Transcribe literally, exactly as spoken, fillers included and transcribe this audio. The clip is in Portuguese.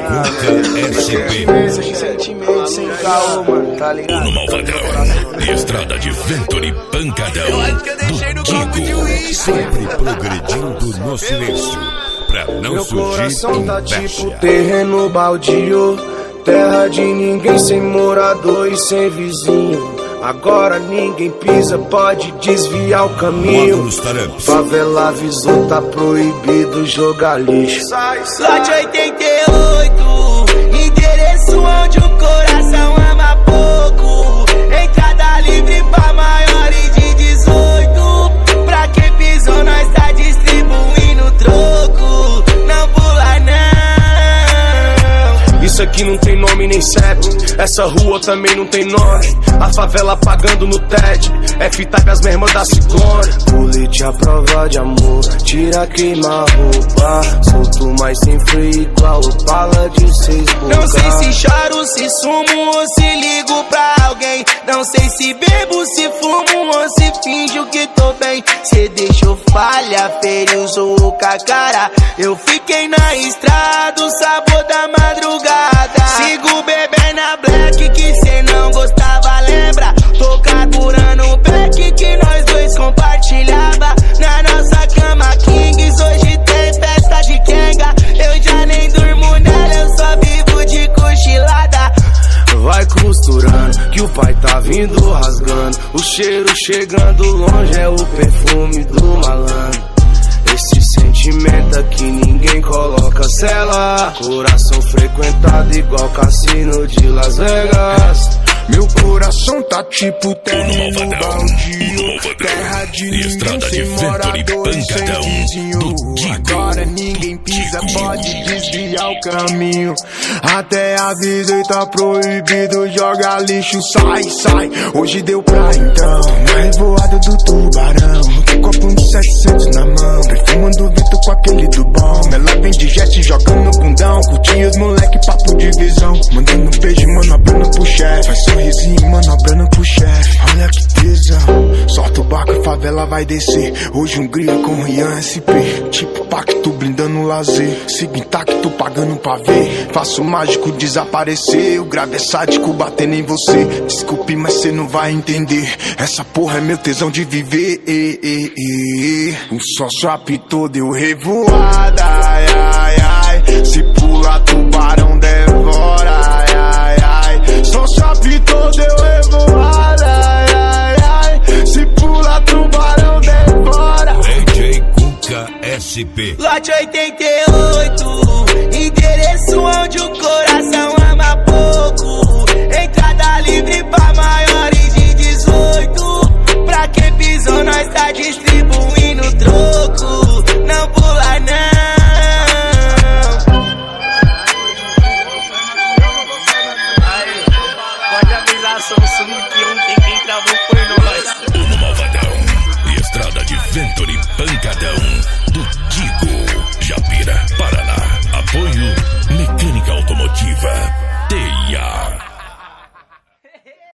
Cuca S P. Sentimento sem caô, mano, tá ligado? No Malvadão, de estrada de vento e pancadão do Digo. Sempre progredindo no silêncio, pra não Meu surgir coração tá inveja. tipo terreno baldio, terra de ninguém, sem morador e sem vizinho. Agora ninguém pisa, pode desviar o caminho. Favela avisou, tá proibido jogar lixo. Lote oitenta e oito, endereço onde o coração ama pouco. Entrada livre pra maiores de dezoito. Pra quem pisou, nós tá distribuindo troco. Não pula não. Isso aqui não tem nome nem C E P, essa rua também não tem nome. A favela pagando no T E D, é fita com as mermas da Ciclone. Colete à prova de amor, tira, queima a roupa. Solto, mas sem freio igual bala de seis boca. Não sei se choro, se sumo ou se ligo pra alguém. Não sei se bebo, se fumo ou se finjo que tô bem. Cê deixou falha, feriu, zoou com a cara. Eu fiquei na estrada, o sabor da madrugada. Sigo bebendo na black que cê não gostava, lembra? Tô carburando o back que nós dois compartilhava. Na nossa cama Kings, hoje tem festa de Kenga. Eu já nem durmo nela, eu só vivo de cochilada. Vai costurando, que o pai tá vindo rasgando. O cheiro chegando longe é o perfume do malandro. Esse sentimento aqui ninguém coloca cela. Coração frequentado igual cassino de Las Vegas. Meu coração tá tipo terreno baldio, terra de ninguém, sem morador e sem vizinho. Agora ninguém pisa, pode desviar o caminho. Até avisei, tá proibido jogar lixo. Sai, sai, hoje deu pra então. Na revoada do tubarão, que copo um setecentos na mão, perfumando o vento com aquele do bom. Ela vem de jet jogando bundão, curtinha os moleque, papo de visão. Mandando beijo, manobrando pro chefe. Sorrisinho, manobrando pro chefe. Olha que tesão. Solta o barco, a favela vai descer. Hoje um grilo com Rian S P. Tipo pacto, brindando lazer. Sigo intacto, pagando pra ver. Faço mágico desaparecer. O grave é sádico, batendo em você. Desculpe, mas cê não vai entender. Essa porra é meu tesão de viver. E, e, e. O sócio apitou, deu revoada. Ai, ai, ai. Se pula, tubarão devora. Ai, ai, ai. Sócio apitou, deu revoada. Ai, ai, ai. Se pula, tubarão devora. D J Cuca S P. Lote oitenta e oito, endereço onde o coração ama pouco. Entrada livre pra maiores de dezoito. Pra quem pisou, nós tá distribuindo troco. Não pula não. Pode avisar, Samsung, que ontem quem travou foi nós. No Malvadão, de estrada de vento e pancadão do Digo, Japira, Paraná.